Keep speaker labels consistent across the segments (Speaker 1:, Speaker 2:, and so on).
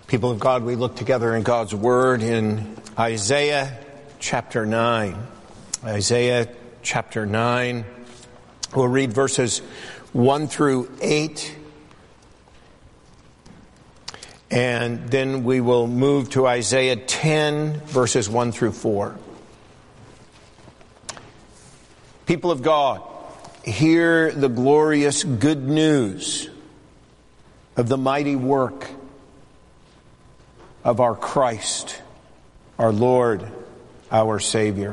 Speaker 1: People of God, we look together in God's Word in Isaiah chapter 9. Isaiah chapter 9. We'll read verses 1 through 8. And then we will move to Isaiah 10, verses 1 through 4. People of God, hear the glorious good news of the mighty work of our Christ, our Lord, our Savior.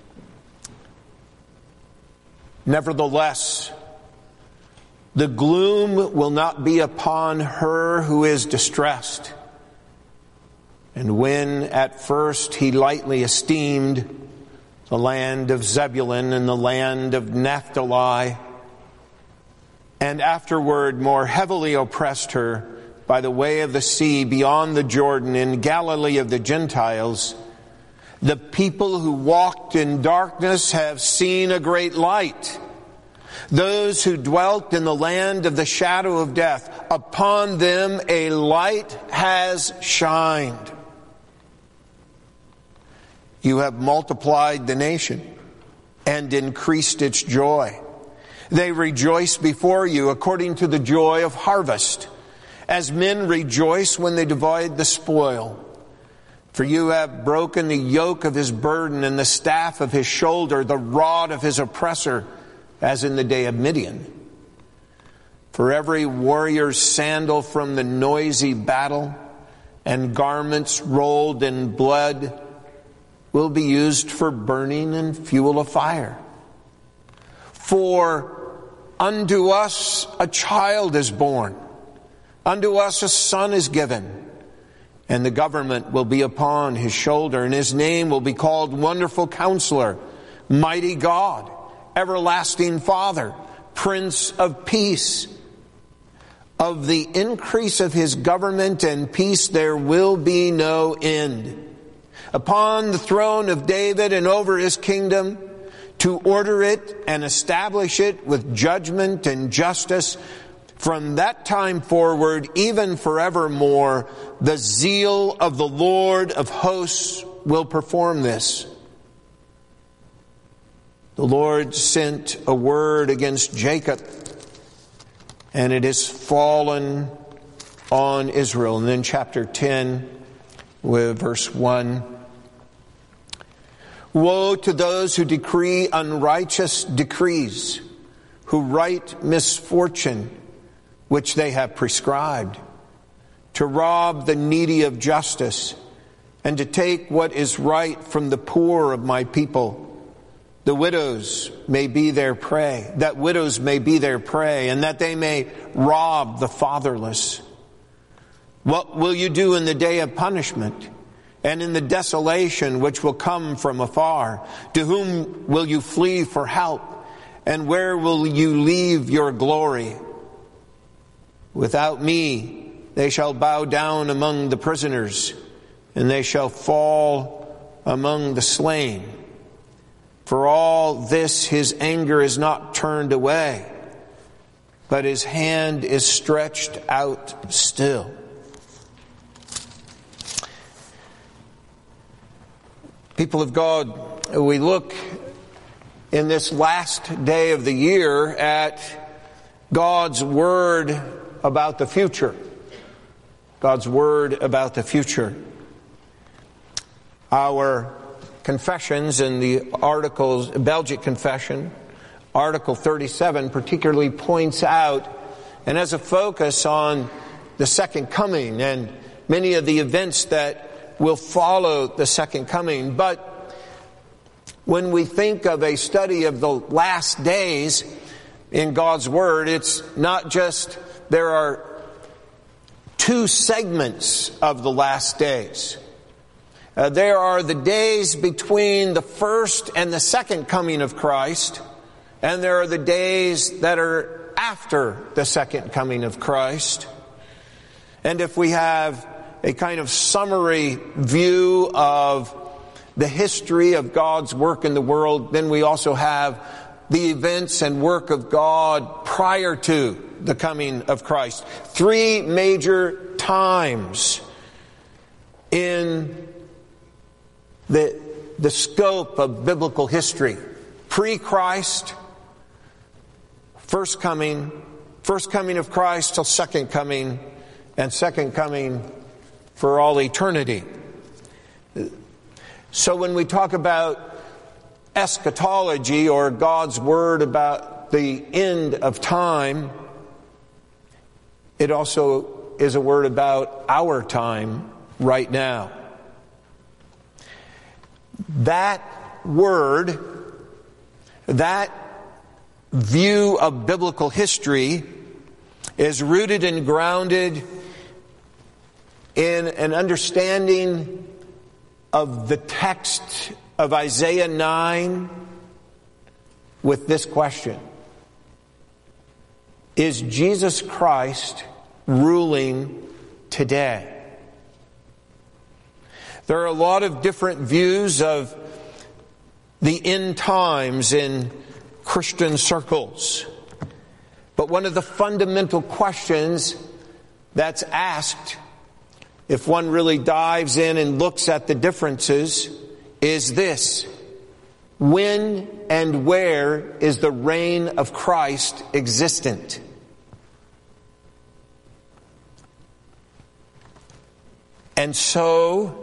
Speaker 1: Nevertheless, the gloom will not be upon her who is distressed. And when at first he lightly esteemed the land of Zebulun and the land of Naphtali, and afterward more heavily oppressed her by the way of the sea beyond the Jordan in Galilee of the Gentiles, the people who walked in darkness have seen a great light. Those who dwelt in the land of the shadow of death, upon them a light has shined. You have multiplied the nation and increased its joy. They rejoice before you according to the joy of harvest, as men rejoice when they divide the spoil. For you have broken the yoke of his burden and the staff of his shoulder, the rod of his oppressor, as in the day of Midian. For every warrior's sandal from the noisy battle and garments rolled in blood will be used for burning and fuel of fire. For unto us a child is born, unto us a son is given, and the government will be upon his shoulder, and his name will be called Wonderful Counselor, Mighty God, Everlasting Father, Prince of Peace. Of the increase of his government and peace there will be no end. Upon the throne of David and over his kingdom, to order it and establish it with judgment and justice from that time forward, even forevermore. The zeal of the Lord of hosts will perform this. The Lord sent a word against Jacob, and it has fallen on Israel. And then chapter 10, with verse 1. Woe to those who decree unrighteous decrees, who write misfortune, which they have prescribed, to rob the needy of justice, and to take what is right from the poor of my people. The widows may be their prey, that widows may be their prey, and that they may rob the fatherless. What will you do in the day of punishment, and in the desolation which will come from afar? To whom will you flee for help, and where will you leave your glory? Without me they shall bow down among the prisoners, and they shall fall among the slain. For all this his anger is not turned away, but his hand is stretched out still. People of God, we look in this last day of the year at God's word about the future. God's word about the future. Our confessions in the articles, Belgic Confession, Article 37 particularly points out and has a focus on the second coming and many of the events that will follow the second coming. But when we think of a study of the last days in God's Word, it's not just there are two segments of the last days. There are the days between the first and the second coming of Christ, and there are the days that are after the second coming of Christ. And if we have a kind of summary view of the history of God's work in the world, then we also have the events and work of God prior to the coming of Christ. Three major times in the scope of biblical history. Pre-Christ, first coming of Christ till second coming, and second coming for all eternity. So when we talk about eschatology, or God's word about the end of time, it also is a word about our time right now. That word, that view of biblical history, is rooted and grounded in an understanding of the text of Isaiah 9 with this question: is Jesus Christ ruling today? There are a lot of different views of the end times in Christian circles. But one of the fundamental questions that's asked, if one really dives in and looks at the differences, is this: when and where is the reign of Christ existent? And so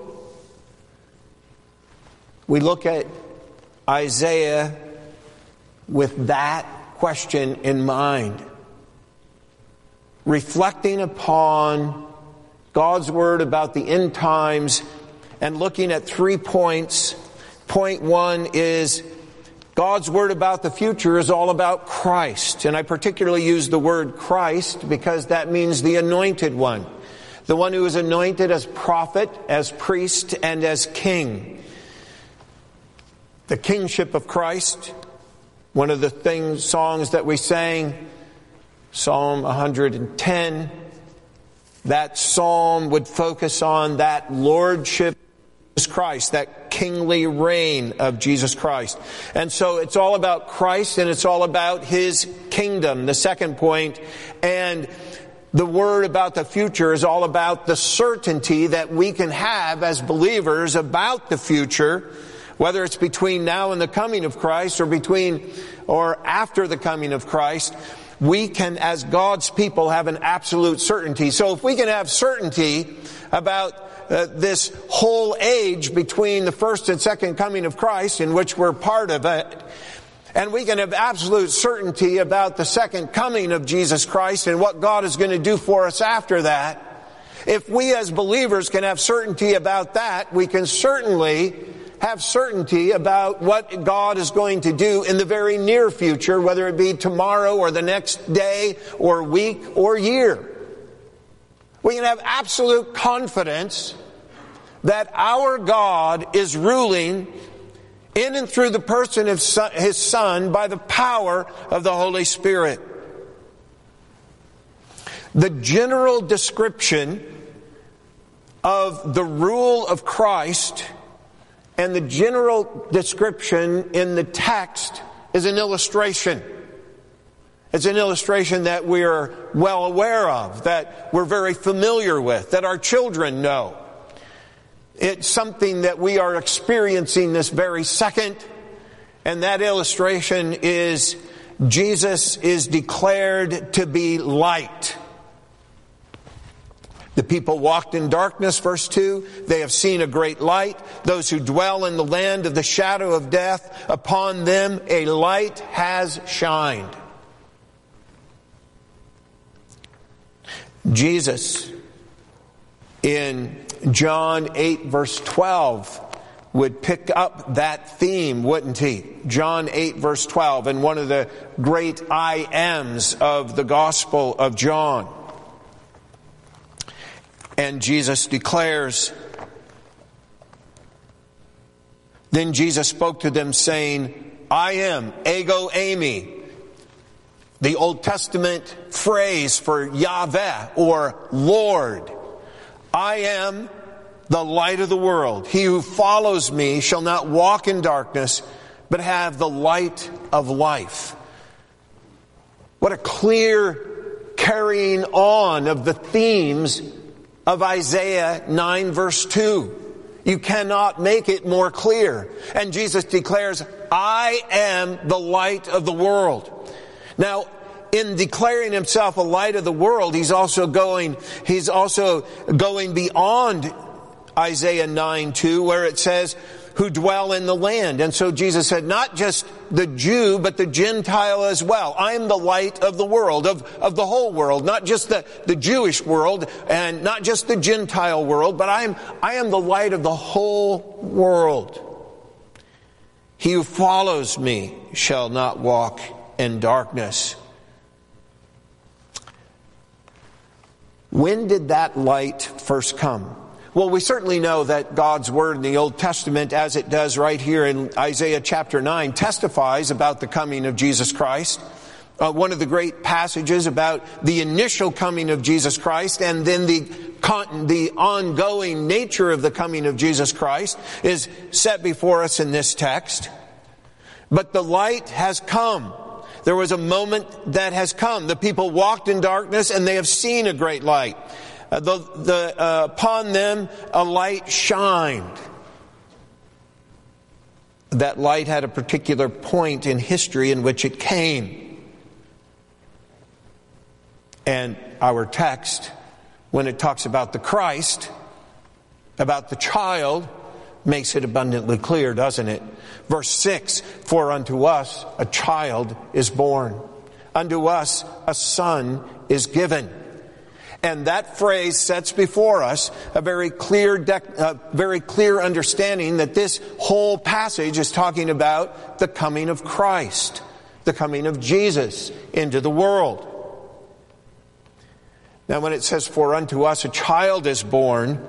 Speaker 1: we look at Isaiah with that question in mind, reflecting upon God's word about the end times and looking at 3 points. Point 1 is God's word about the future is all about Christ. And I particularly use the word Christ because that means the anointed one. The one who is anointed as prophet, as priest, and as king. The kingship of Christ, one of the songs that we sang, Psalm 110, that psalm would focus on that lordship of Jesus Christ, that kingly reign of Jesus Christ. And so it's all about Christ and it's all about His kingdom, the second point. And the word about the future is all about the certainty that we can have as believers about the future, whether it's between now and the coming of Christ or after the coming of Christ. We can, as God's people, have an absolute certainty. So if we can have certainty about this whole age between the first and second coming of Christ, in which we're part of it, and we can have absolute certainty about the second coming of Jesus Christ and what God is going to do for us after that, if we as believers can have certainty about that, we can certainly have certainty about what God is going to do in the very near future, whether it be tomorrow or the next day or week or year. We can have absolute confidence that our God is ruling in and through the person of His Son by the power of the Holy Spirit. The general description of the rule of Christ and the general description in the text is an illustration. It's an illustration that we're well aware of, that we're very familiar with, that our children know. It's something that we are experiencing this very second, and that illustration is Jesus is declared to be light. The people walked in darkness, verse 2. They have seen a great light. Those who dwell in the land of the shadow of death, upon them a light has shined. Jesus, in John 8, verse 12, would pick up that theme, wouldn't he? John 8, verse 12, and one of the great I ams of the Gospel of John. And Jesus declares, then Jesus spoke to them saying, I am, ego eimi, the Old Testament phrase for Yahweh or Lord. I am the light of the world. He who follows me shall not walk in darkness, but have the light of life. What a clear carrying on of the themes of Isaiah 9 verse 2. You cannot make it more clear. And Jesus declares, I am the light of the world. Now, in declaring himself a light of the world, he's also going beyond Isaiah 9:2, where it says, who dwell in the land. And so Jesus said, not just the Jew, but the Gentile as well. I am the light of the world, of the whole world, not just the Jewish world and not just the Gentile world, but I am the light of the whole world. He who follows me shall not walk in darkness. When did that light first come? Well, we certainly know that God's Word in the Old Testament, as it does right here in Isaiah chapter 9, testifies about the coming of Jesus Christ. One of the great passages about the initial coming of Jesus Christ and then the ongoing nature of the coming of Jesus Christ is set before us in this text. But the light has come. There was a moment that has come. The people walked in darkness and they have seen a great light. Upon them a light shined. That light had a particular point in history in which it came. And our text, when it talks about the Christ, about the child, makes it abundantly clear, doesn't it? Verse 6, for unto us a child is born. Unto us a son is given. And that phrase sets before us a very clear understanding that this whole passage is talking about the coming of Christ, the coming of Jesus into the world. Now when it says, for unto us a child is born,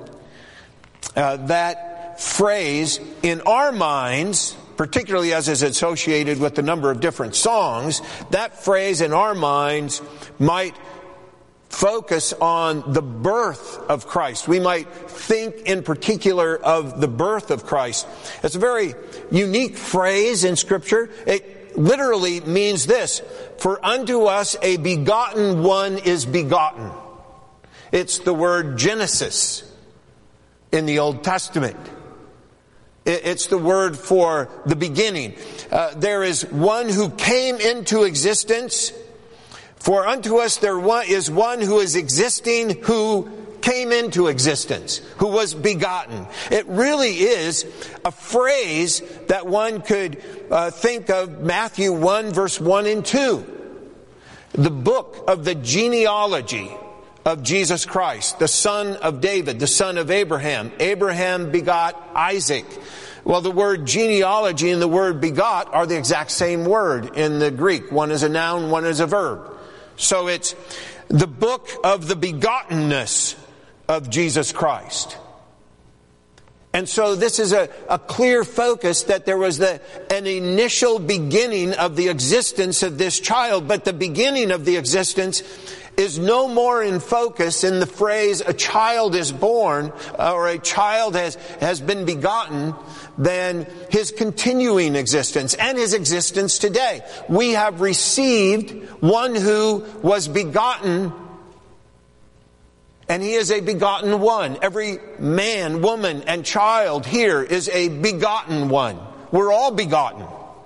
Speaker 1: that phrase in our minds, particularly as is associated with the number of different songs, that phrase in our minds might focus on the birth of Christ. We might think in particular of the birth of Christ. It's a very unique phrase in Scripture. It literally means this: for unto us a begotten one is begotten. It's the word Genesis in the Old Testament. It's the word for the beginning. There is one who came into existence. For unto us there is one who is existing, who came into existence, who was begotten. It really is a phrase that one could think of Matthew 1 verse 1 and 2. The book of the genealogy of Jesus Christ, the son of David, the son of Abraham. Abraham begot Isaac. Well, the word genealogy and the word begot are the exact same word in the Greek. One is a noun, one is a verb. So it's the book of the begottenness of Jesus Christ. And so this is a clear focus that there was an initial beginning of the existence of this child, but the beginning of the existence is no more in focus in the phrase a child is born or a child has been begotten than his continuing existence and his existence today. We have received one who was begotten, and he is a begotten one. Every man, woman, and child here is a begotten one. We're all begotten.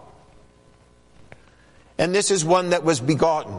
Speaker 1: And this is one that was begotten.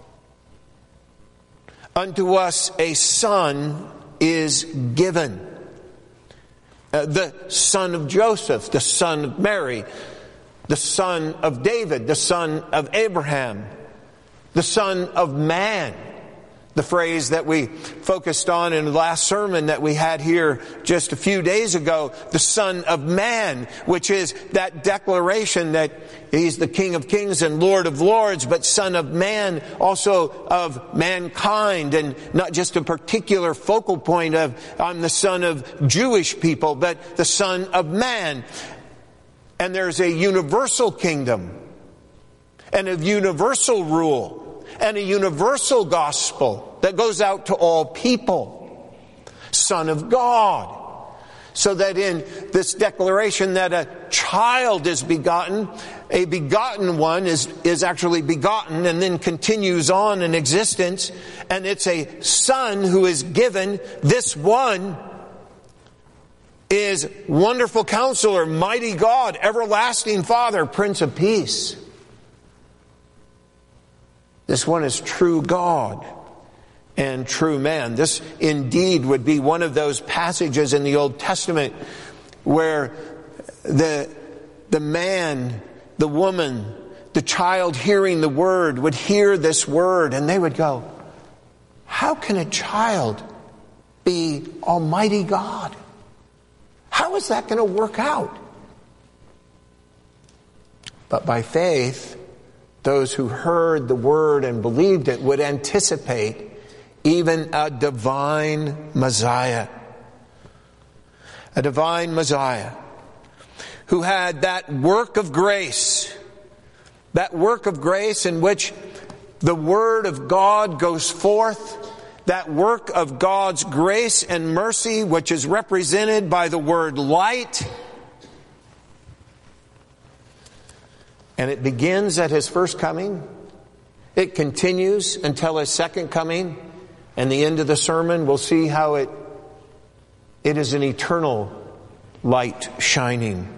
Speaker 1: Unto us a son is given. The son of Joseph, the son of Mary, the son of David, the son of Abraham, the son of man. The phrase that we focused on in the last sermon that we had here just a few days ago, the Son of Man, which is that declaration that He's the King of Kings and Lord of Lords, but Son of Man, also of mankind, and not just a particular focal point of, I'm the son of Jewish people, but the Son of Man. And there's a universal kingdom and a universal rule and a universal gospel that goes out to all people. Son of God. So that in this declaration that a child is begotten, a begotten one is actually begotten and then continues on in existence, and it's a son who is given. This one is Wonderful Counselor, Mighty God, Everlasting Father, Prince of Peace. This one is true God and true man. This indeed would be one of those passages in the Old Testament where the man, the woman, the child hearing the word would hear this word and they would go, how can a child be Almighty God? How is that going to work out? But by faith, those who heard the word and believed it would anticipate even a divine Messiah. A divine Messiah who had that work of grace in which the word of God goes forth, that work of God's grace and mercy which is represented by the word light. And it begins at his first coming. It continues until his second coming. And the end of the sermon, we'll see how it is an eternal light shining.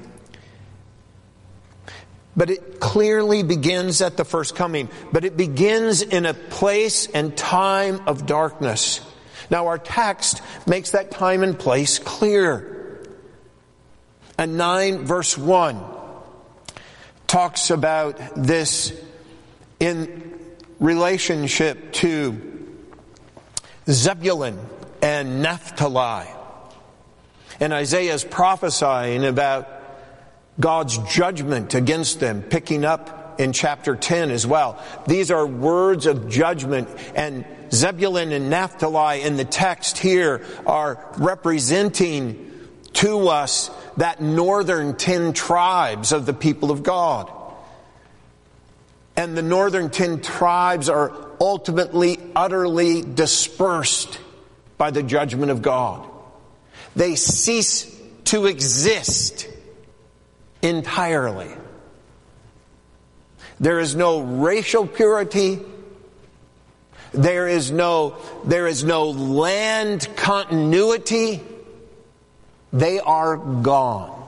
Speaker 1: But it clearly begins at the first coming. But it begins in a place and time of darkness. Now our text makes that time and place clear. And 9 verse 1 talks about this in relationship to Zebulun and Naphtali. And Isaiah is prophesying about God's judgment against them, picking up in chapter 10 as well. These are words of judgment, and Zebulun and Naphtali in the text here are representing to us that northern 10 tribes of the people of God. And the northern 10 tribes are ultimately, utterly dispersed by the judgment of God. They cease to exist entirely. There is no racial purity. There is no land continuity. They are gone.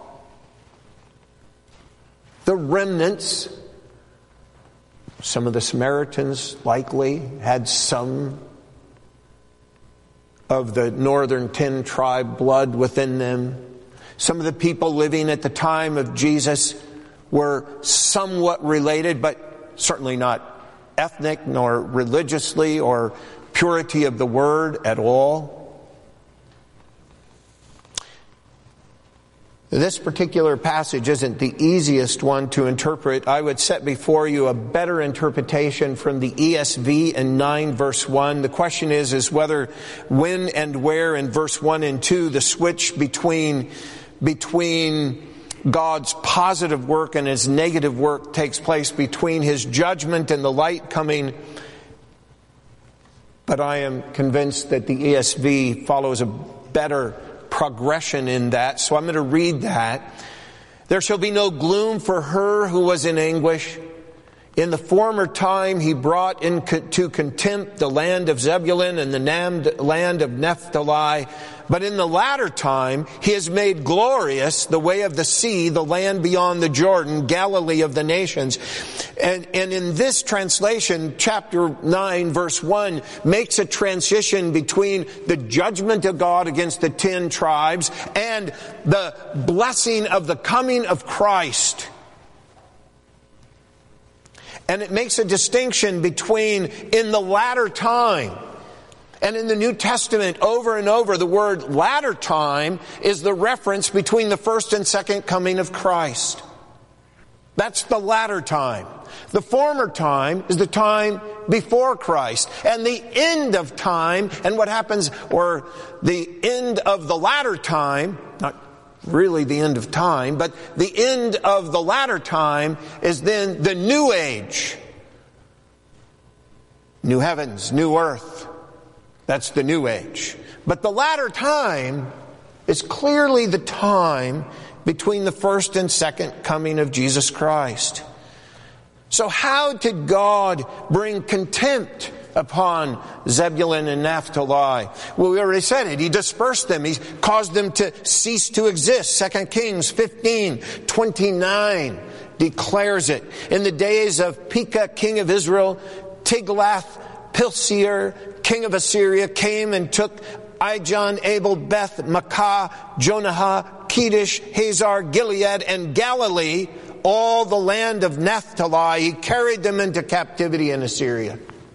Speaker 1: The remnants, some of the Samaritans likely had some of the northern 10 tribe blood within them. Some of the people living at the time of Jesus were somewhat related, but certainly not ethnic nor religiously or purity of the word at all. This particular passage isn't the easiest one to interpret. I would set before you a better interpretation from the ESV in 9 verse 1. The question is whether, when and where in verse 1 and 2 the switch between God's positive work and his negative work takes place, between his judgment and the light coming. But I am convinced that the ESV follows a better progression in that. So I'm going to read that. There shall be no gloom for her who was in anguish. In the former time he brought into contempt the land of Zebulun and the land of Naphtali. But in the latter time he has made glorious the way of the sea, the land beyond the Jordan, Galilee of the nations. And in this translation, chapter 9 verse 1 makes a transition between the judgment of God against the 10 tribes and the blessing of the coming of Christ. And it makes a distinction between in the latter time. And in the New Testament, over and over, the word latter time is the reference between the first and second coming of Christ. That's the latter time. The former time is the time before Christ. And the end of time, and what happens, or the end of the latter time, not really the end of time, but the end of the latter time is then the new age. New heavens, new earth. That's the new age. But the latter time is clearly the time between the first and second coming of Jesus Christ. So how did God bring contempt upon Zebulun and Naphtali? Well, we already said it. He dispersed them. He caused them to cease to exist. 2 Kings 15:29 declares it. In the days of Pekah, king of Israel, Tiglath-Pileser, king of Assyria, came and took Ijon, Abel, Beth, Makkah, Jonah, Kedesh, Hazar, Gilead, and Galilee, all the land of Naphtali. He carried them into captivity in Assyria.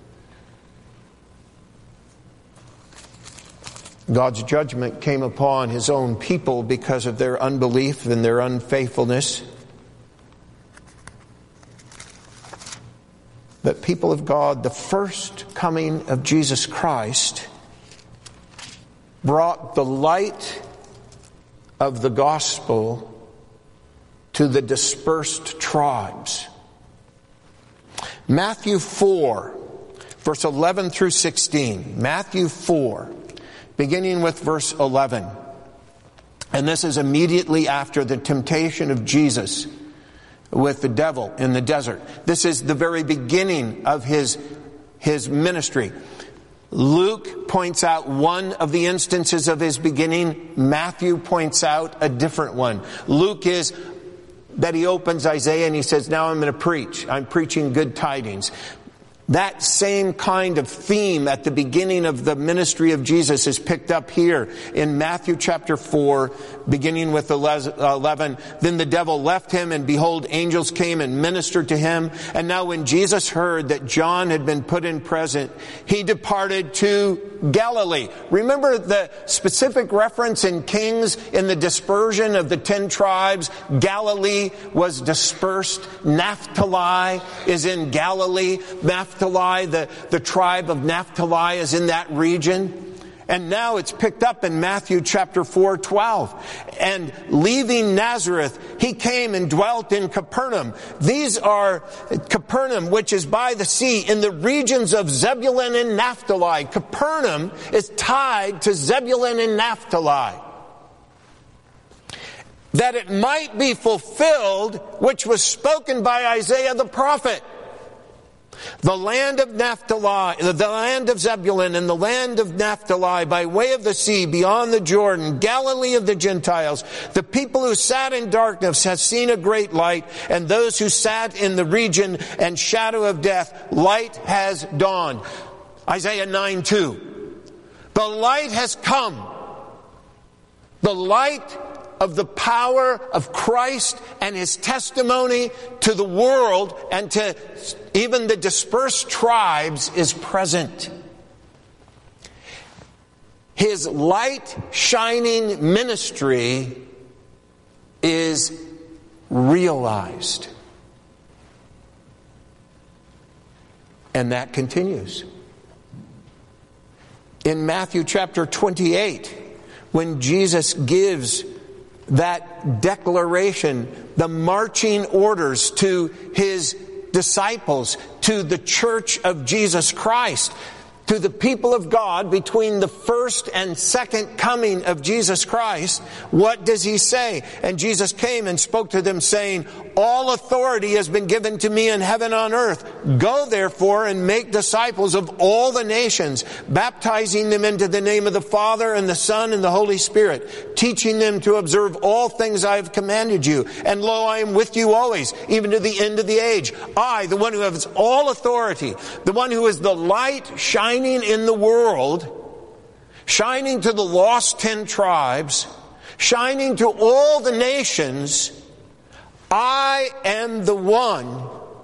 Speaker 1: God's judgment came upon his own people because of their unbelief and their unfaithfulness. But people of God, the first coming of Jesus Christ brought the light of the gospel to the dispersed tribes. Matthew 4, verse 11 through 16. Matthew 4, beginning with verse 11. And this is immediately after the temptation of Jesus with the devil in the desert. This is the very beginning of his ministry. Luke points out one of the instances of his beginning. Matthew points out a different one. Luke is that he opens Isaiah and he says, now I'm going to preach. I'm preaching good tidings. That same kind of theme at the beginning of the ministry of Jesus is picked up here in Matthew chapter 4, beginning with 11. Then the devil left him, and behold, angels came and ministered to him. And now when Jesus heard that John had been put in prison, he departed to Galilee. Remember the specific reference in Kings in the dispersion of the 10 tribes. Galilee was dispersed. Naphtali is in Galilee. Naphtali, the tribe of Naphtali, is in that region. And now it's picked up in Matthew chapter 4:12. And leaving Nazareth, he came and dwelt in Capernaum. These are Capernaum, which is by the sea, in the regions of Zebulun and Naphtali. Capernaum is tied to Zebulun and Naphtali, that it might be fulfilled which was spoken by Isaiah the prophet. The land of Naphtali, the land of Zebulun and the land of Naphtali by way of the sea beyond the Jordan, Galilee of the Gentiles. The people who sat in darkness have seen a great light, and those who sat in the region and shadow of death, light has dawned. Isaiah 9:2. The light has come. The light of the power of Christ and his testimony to the world and to even the dispersed tribes is present. His light shining ministry is realized. And that continues. In Matthew chapter 28, when Jesus gives that declaration, the marching orders to his disciples, to the church of Jesus Christ, to the people of God between the first and second coming of Jesus Christ, what does he say? And Jesus came and spoke to them, saying, all authority has been given to me in heaven and on earth. Go therefore and make disciples of all the nations, baptizing them into the name of the Father and the Son and the Holy Spirit, teaching them to observe all things I have commanded you. And lo, I am with you always, even to the end of the age. I, the one who has all authority, the one who is the light shining in the world, shining to the lost 10 tribes, shining to all the nations, I am the one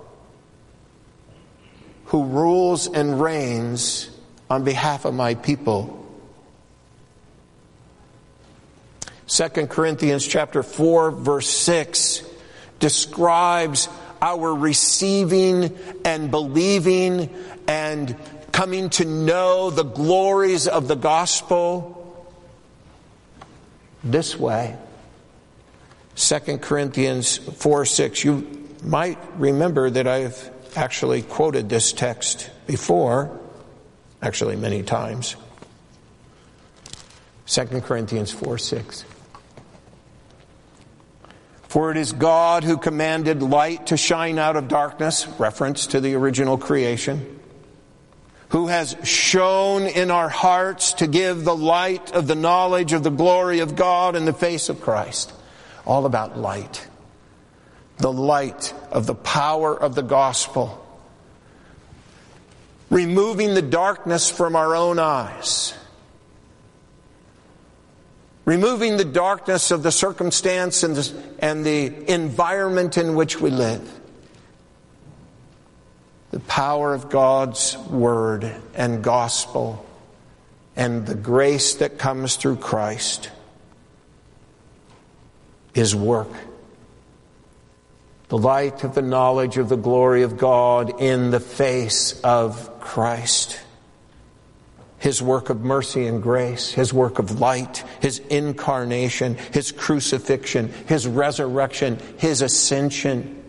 Speaker 1: who rules and reigns on behalf of my people. 2 Corinthians chapter 4 verse 6 describes our receiving and believing and coming to know the glories of the gospel this way. 2 Corinthians 4:6. You might remember that I've actually quoted this text before, actually many times. 2 Corinthians 4:6. For it is God who commanded light to shine out of darkness, reference to the original creation, who has shone in our hearts to give the light of the knowledge of the glory of God in the face of Christ. All about light. The light of the power of the gospel. Removing the darkness from our own eyes. Removing the darkness of the circumstance and the environment in which we live. The power of God's word and gospel and the grace that comes through Christ. His work. The light of the knowledge of the glory of God in the face of Christ. His work of mercy and grace, His work of light, His incarnation, His crucifixion, His resurrection, His ascension.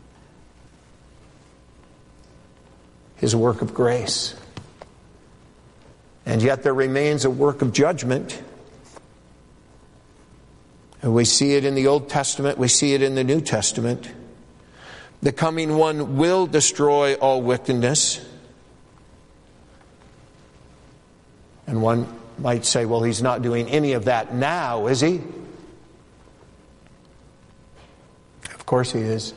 Speaker 1: His work of grace. And yet there remains a work of judgment. And we see it in the Old Testament, we see it in the New Testament. The coming one will destroy all wickedness. And one might say, well, He's not doing any of that now, is He? Of course He is.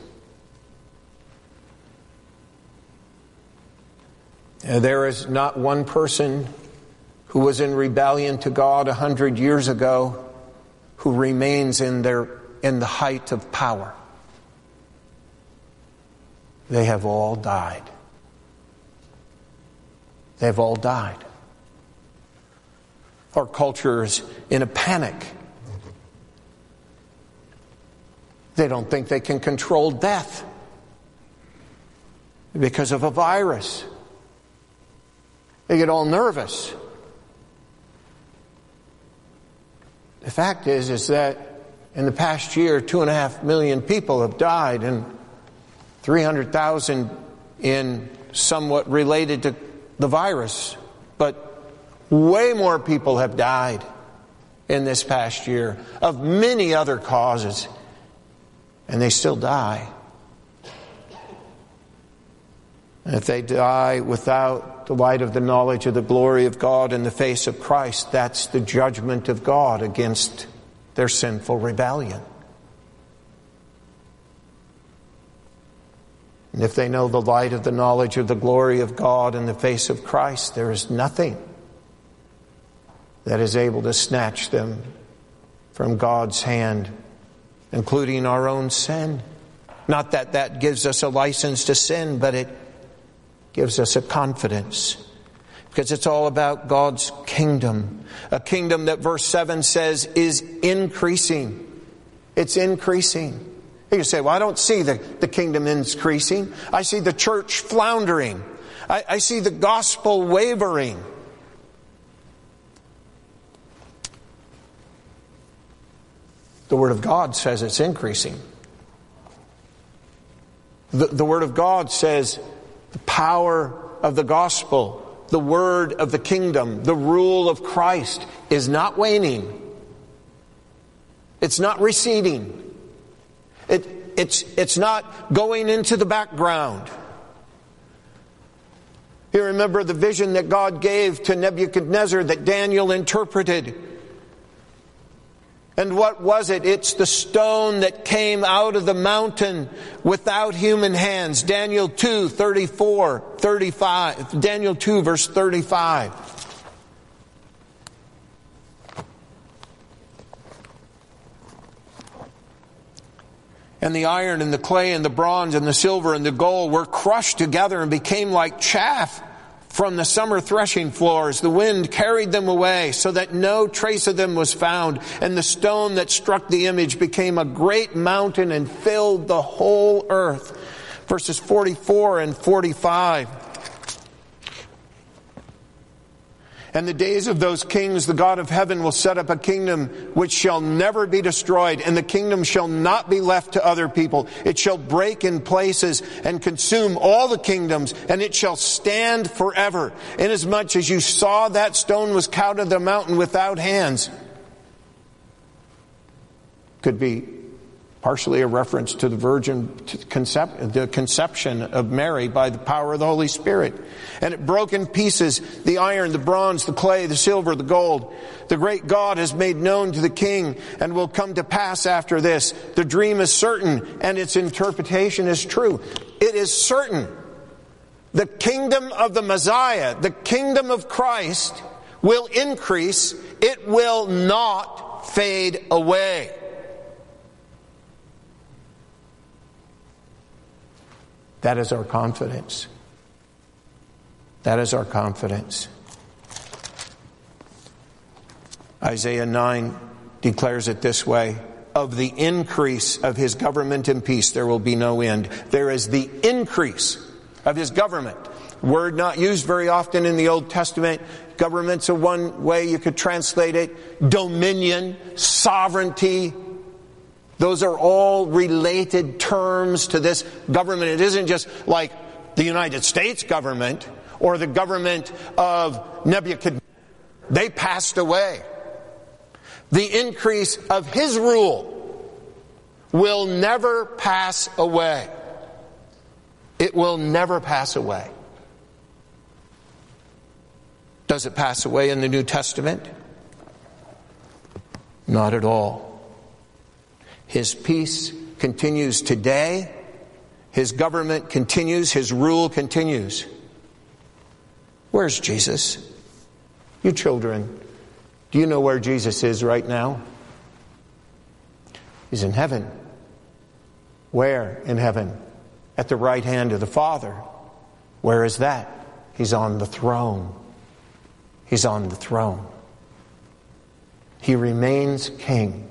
Speaker 1: There is not one person who was in rebellion to God 100 years ago who remains in the height of power. They have all died. They have all died. Our culture is in a panic. They don't think they can control death because of a virus. They get all nervous. The fact is that in the past year, 2.5 million people have died and 300,000 in somewhat related to the virus. But way more people have died in this past year of many other causes. And they still die. And if they die without the light of the knowledge of the glory of God in the face of Christ, that's the judgment of God against their sinful rebellion. And if they know the light of the knowledge of the glory of God in the face of Christ, there is nothing that is able to snatch them from God's hand, including our own sin. Not that that gives us a license to sin, but it gives us a confidence. Because it's all about God's kingdom. A kingdom that verse 7 says is increasing. It's increasing. You say, well, I don't see the kingdom increasing. I see the church floundering. I see the gospel wavering. The Word of God says it's increasing. The Word of God says the power of the gospel, the word of the kingdom, the rule of Christ is not waning. It's not receding. It's not going into the background. You remember the vision that God gave to Nebuchadnezzar that Daniel interpreted. And what was it? It's the stone that came out of the mountain without human hands. Daniel 2, 34, 35. Daniel 2, verse 35. And the iron and the clay and the bronze and the silver and the gold were crushed together and became like chaff from the summer threshing floors. The wind carried them away so that no trace of them was found. And the stone that struck the image became a great mountain and filled the whole earth. Verses 44 and 45. And the days of those kings, the God of heaven will set up a kingdom which shall never be destroyed, and the kingdom shall not be left to other people. It shall break in places and consume all the kingdoms, and it shall stand forever. Inasmuch as you saw that stone was cut out of the mountain without hands, Could be partially a reference to the conception of Mary by the power of the Holy Spirit. And it broke in pieces the iron, the bronze, the clay, the silver, the gold. The great God has made known to the king and will come to pass after this. The dream is certain and its interpretation is true. It is certain. The kingdom of the Messiah, the kingdom of Christ, will increase. It will not fade away. That is our confidence. That is our confidence. Isaiah 9 declares it this way: of the increase of his government and peace there will be no end. There is the increase of his government. Word not used very often in the Old Testament. Government's a one way you could translate it. Dominion, sovereignty. Those are all related terms to this government. It isn't just like the United States government or the government of Nebuchadnezzar. They passed away. The increase of his rule will never pass away. It will never pass away. Does it pass away in the New Testament? Not at all. His peace continues today. His government continues. His rule continues. Where's Jesus? You children, do you know where Jesus is right now? He's in heaven. Where in heaven? At the right hand of the Father. Where is that? He's on the throne. He's on the throne. He remains king.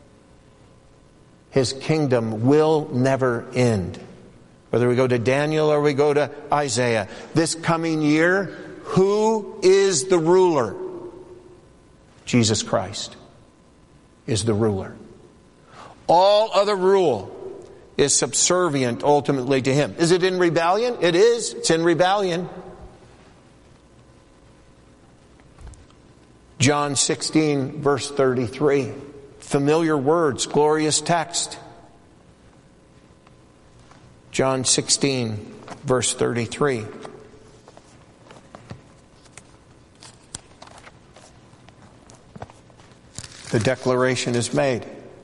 Speaker 1: His kingdom will never end. Whether we go to Daniel or we go to Isaiah. This coming year, who is the ruler? Jesus Christ is the ruler. All other rule is subservient ultimately to him. Is it in rebellion? It is. It's in rebellion. John 16, verse 33. Familiar words, glorious text. John 16, verse 33. The declaration is made.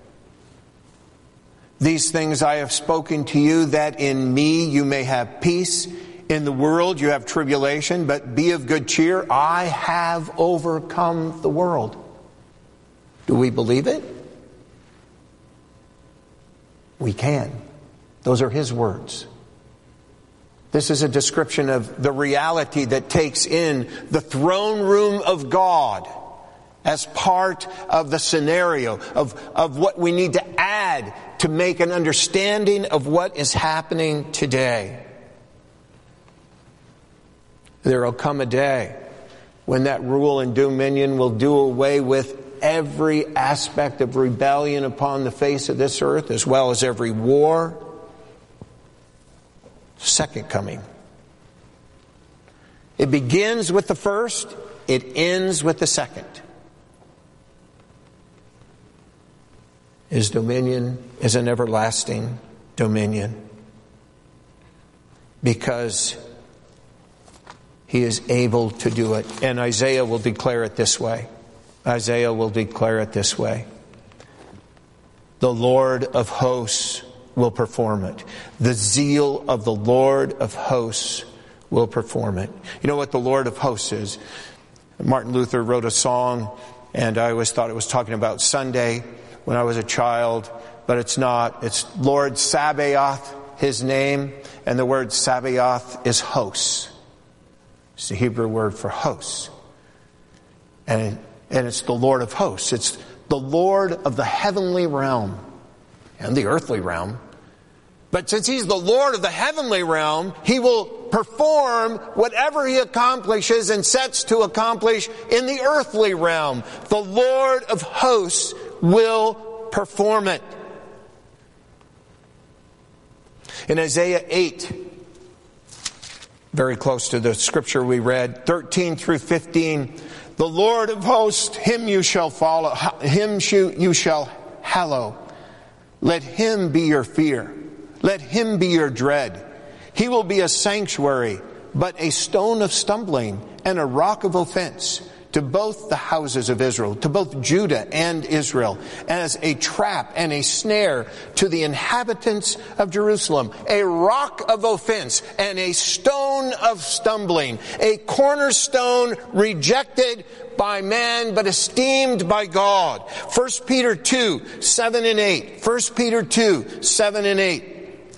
Speaker 1: These things I have spoken to you, that in me you may have peace. In the world you have tribulation, but be of good cheer. I have overcome the world. Do we believe it? We can. Those are his words. This is a description of the reality that takes in the throne room of God as part of the scenario of what we need to add to make an understanding of what is happening today. There will come a day when that rule and dominion will do away with every aspect of rebellion upon the face of this earth, as well as every war. Second coming. It begins with the first, it ends with the second. His dominion is an everlasting dominion because he is able to do it. And Isaiah will declare it this way. Isaiah will declare it this way. The Lord of hosts will perform it. The zeal of the Lord of hosts will perform it. You know what the Lord of hosts is? Martin Luther wrote a song, and I always thought it was talking about Sunday when I was a child, but it's not. It's Lord Sabaoth, his name, and the word Sabaoth is hosts. It's the Hebrew word for hosts. And it's the Lord of hosts. It's the Lord of the heavenly realm and the earthly realm. But since he's the Lord of the heavenly realm, he will perform whatever he accomplishes and sets to accomplish in the earthly realm. The Lord of hosts will perform it. In Isaiah 8, very close to the scripture we read, 13 through 15, the Lord of hosts, him you shall follow, him you shall hallow. Let him be your fear. Let him be your dread. He will be a sanctuary, but a stone of stumbling and a rock of offense to both the houses of Israel, to both Judah and Israel, as a trap and a snare to the inhabitants of Jerusalem, a rock of offense and a stone of stumbling, a cornerstone rejected by man but esteemed by God. 1 Peter 2, 7 and 8. 1 Peter 2, 7 and 8.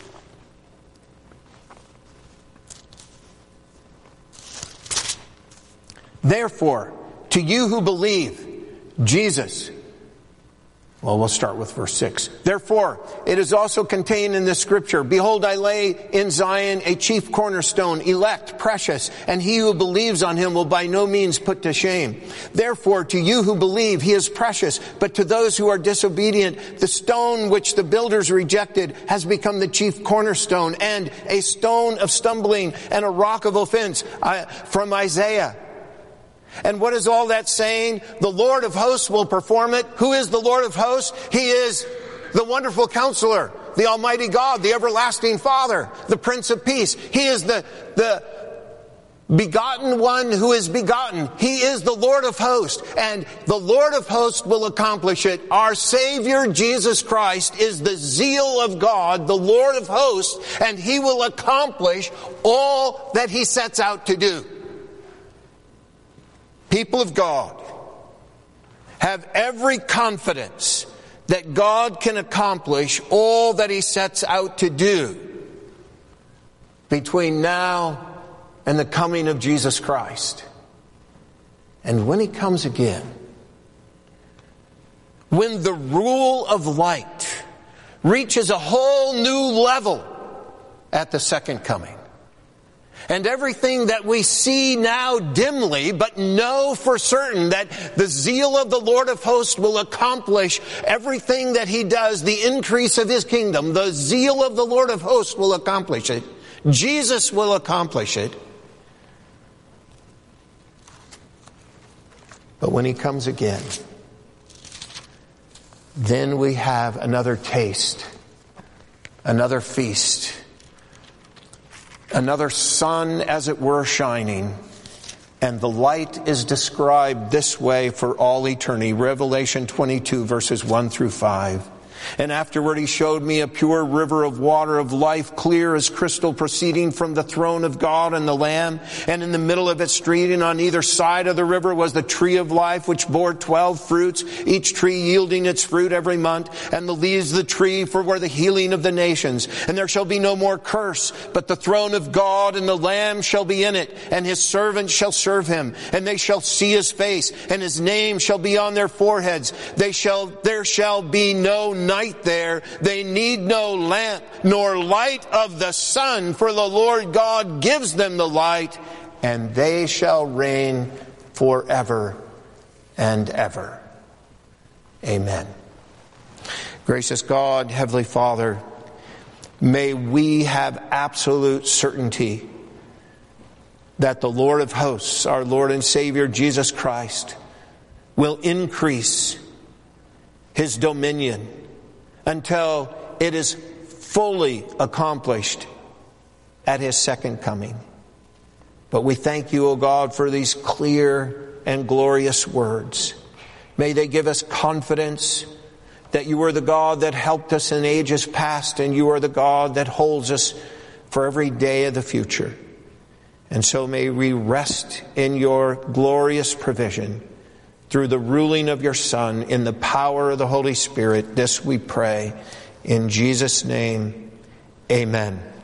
Speaker 1: Therefore, to you who believe, Jesus. Well, we'll start with verse 6. Therefore, it is also contained in this scripture, behold, I lay in Zion a chief cornerstone, elect, precious, and he who believes on him will by no means put to shame. Therefore, to you who believe, he is precious, but to those who are disobedient, the stone which the builders rejected has become the chief cornerstone, and a stone of stumbling and a rock of offense. From Isaiah. And what is all that saying? The Lord of hosts will perform it. Who is the Lord of hosts? He is the wonderful counselor, the almighty God, the everlasting Father, the Prince of Peace. He is the begotten one who is begotten. He is the Lord of hosts. And the Lord of hosts will accomplish it. Our Savior, Jesus Christ, is the zeal of God, the Lord of hosts, and he will accomplish all that he sets out to do. People of God, have every confidence that God can accomplish all that he sets out to do between now and the coming of Jesus Christ. And when he comes again, when the rule of light reaches a whole new level at the second coming, and everything that we see now dimly, but know for certain that the zeal of the Lord of hosts will accomplish everything that he does, the increase of his kingdom, the zeal of the Lord of hosts will accomplish it. Jesus will accomplish it. But when he comes again, then we have another taste, another feast, another sun, as it were, shining. And the light is described this way for all eternity. Revelation 22, verses 1 through 5. And afterward he showed me a pure river of water of life, clear as crystal, proceeding from the throne of God and the Lamb. And in the middle of its street and on either side of the river was the tree of life, which bore 12 fruits, each tree yielding its fruit every month. And the leaves of the tree were the healing of the nations. And there shall be no more curse, but the throne of God and the Lamb shall be in it, and his servants shall serve him. And they shall see his face, and his name shall be on their foreheads. There shall be no night there. They need no lamp nor light of the sun, for the Lord God gives them the light, and they shall reign forever and ever. Amen. Gracious God, Heavenly Father, may we have absolute certainty that the Lord of hosts, our Lord and Savior Jesus Christ, will increase his dominion until it is fully accomplished at his second coming. But we thank you, O God, for these clear and glorious words. May they give us confidence that you are the God that helped us in ages past, and you are the God that holds us for every day of the future. And so may we rest in your glorious provision through the ruling of your Son, in the power of the Holy Spirit. This we pray in Jesus' name. Amen.